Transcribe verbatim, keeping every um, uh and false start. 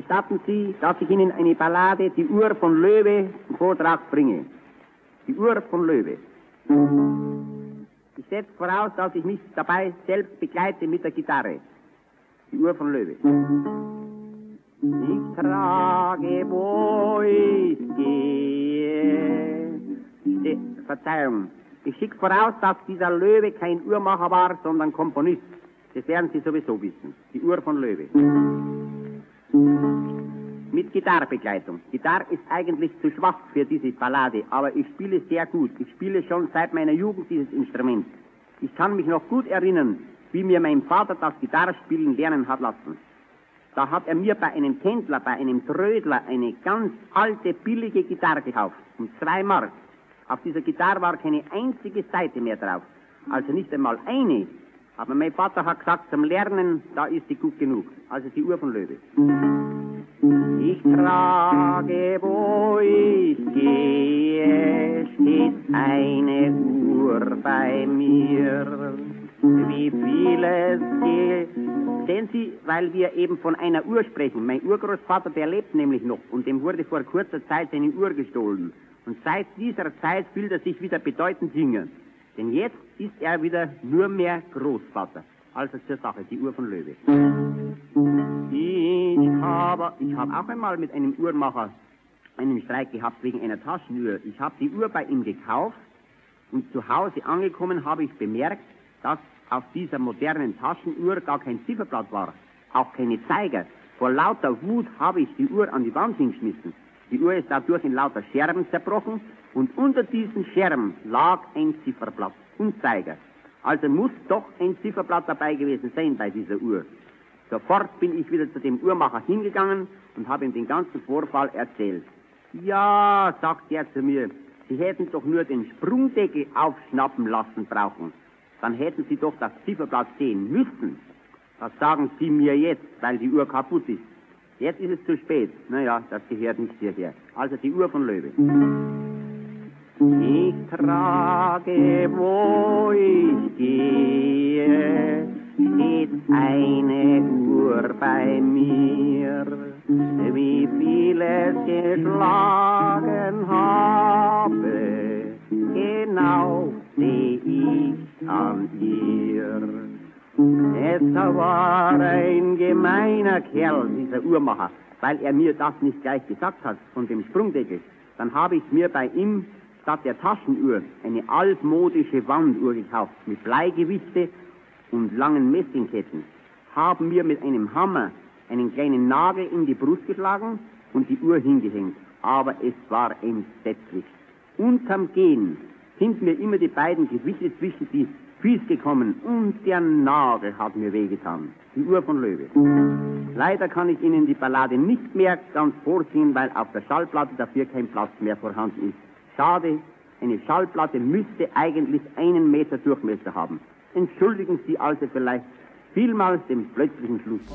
Gestatten Sie, dass ich Ihnen eine Ballade, die Uhr von Löwe, zum Vortrag bringe. Die Uhr von Löwe. Ich setze voraus, dass ich mich dabei selbst begleite mit der Gitarre. Die Uhr von Löwe. Ich trage, wo ich gehe. Ste Verzeihung. Ich schicke voraus, dass dieser Löwe kein Uhrmacher war, sondern Komponist. Das werden Sie sowieso wissen. Die Uhr von Löwe. Mit Gitarrebegleitung. Gitarre ist eigentlich zu schwach für diese Ballade, aber ich spiele sehr gut. Ich spiele schon seit meiner Jugend dieses Instrument. Ich kann mich noch gut erinnern, wie mir mein Vater das Gitarrespielen lernen hat lassen. Da hat er mir bei einem Tändler, bei einem Trödler eine ganz alte, billige Gitarre gekauft. Um zwei Mark. Auf dieser Gitarre war keine einzige Saite mehr drauf. Also nicht einmal eine. Aber mein Vater hat gesagt, zum Lernen, da ist sie gut genug. Also die Uhr von Löwe. Ich trage, wo ich gehe, steht eine Uhr bei mir. Wie vieles geht. Sehen Sie, weil wir eben von einer Uhr sprechen. Mein Urgroßvater, der lebt nämlich noch und dem wurde vor kurzer Zeit seine Uhr gestohlen. Und seit dieser Zeit fühlt er sich wieder bedeutend jünger. Denn jetzt ist er wieder nur mehr Großvater. Also zur Sache, die Uhr von Löwe. Ich habe, ich habe auch einmal mit einem Uhrmacher einen Streit gehabt wegen einer Taschenuhr. Ich habe die Uhr bei ihm gekauft und zu Hause angekommen habe ich bemerkt, dass auf dieser modernen Taschenuhr gar kein Zifferblatt war, auch keine Zeiger. Vor lauter Wut habe ich die Uhr an die Wand hingeschmissen. Die Uhr ist dadurch in lauter Scherben zerbrochen und unter diesen Scherben lag ein Zifferblatt und Zeiger. Also muss doch ein Zifferblatt dabei gewesen sein bei dieser Uhr. Sofort bin ich wieder zu dem Uhrmacher hingegangen und habe ihm den ganzen Vorfall erzählt. Ja, sagt er zu mir, Sie hätten doch nur den Sprungdeckel aufschnappen lassen brauchen. Dann hätten Sie doch das Zifferblatt sehen müssen. Das sagen Sie mir jetzt, weil die Uhr kaputt ist. Jetzt ist es zu spät. Naja, das gehört nicht hierher. Also die Uhr von Löwe. Ich trage, wo ich gehe, steht eine Uhr bei mir. Wie viel es geschlagen habe, genau seh ich an ihr. Es war ein gemeiner Kerl, dieser Uhrmacher, weil er mir das nicht gleich gesagt hat von dem Sprungdeckel. Dann habe ich mir bei ihm statt der Taschenuhr eine altmodische Wanduhr gekauft mit Bleigewichte und langen Messingketten. Haben mir mit einem Hammer einen kleinen Nagel in die Brust geschlagen und die Uhr hingehängt. Aber es war entsetzlich. Unterm Gehen sind mir immer die beiden Gewichte zwischen die Füße gekommen und der Nagel hat mir wehgetan. Die Uhr von Löwe. Leider kann ich Ihnen die Ballade nicht mehr ganz vorsingen, weil auf der Schallplatte dafür kein Platz mehr vorhanden ist. Schade, eine Schallplatte müsste eigentlich einen Meter Durchmesser haben. Entschuldigen Sie also vielleicht vielmals den plötzlichen Schluss.